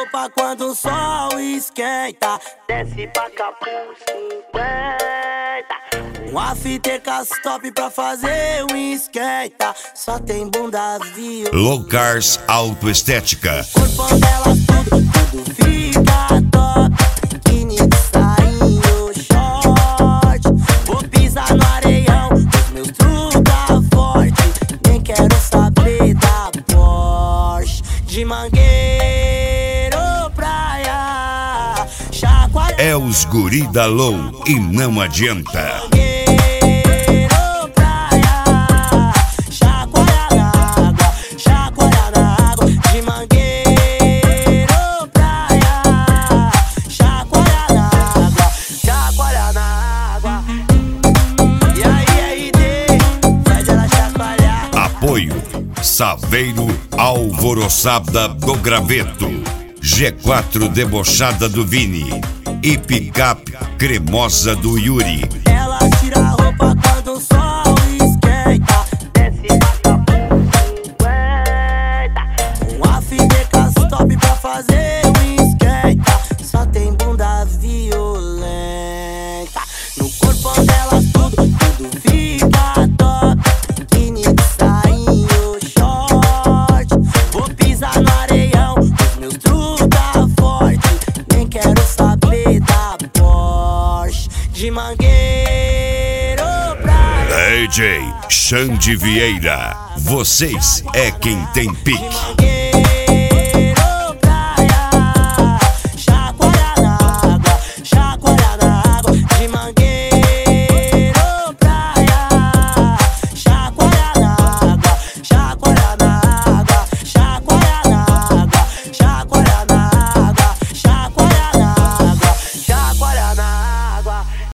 roupa quando o sol esquenta. Desce pra Capu 50. Um after top pra fazer um esquenta. Só tem bunda viu. Locars Autoestética. Corpão delas tudo fica top. Biquíni de sainho, short. Vou pisar no areião, os meus truta forte. Nem quero saber da Porsche. De Mangueiro praia, Chacoalhada. É os guri da Low e não adianta. Apoio Saveiro Alvoroçada do Graveto, G4 Debochada do Vini e Picape Cremosa do Yuri. Ela tira a roupa quando o sol esquenta. Desce pra Capu 50. Um after top pra fazer um esquenta. Só tem bunda violenta. No corpo delas tudo fica top. Biquíni de sainho, short. Vou pisar no areião, os meus truta forte. Nem quero saber da Porsche. De Mangueiro praia, DJ Xande Vieira, vocês é quem tem pique.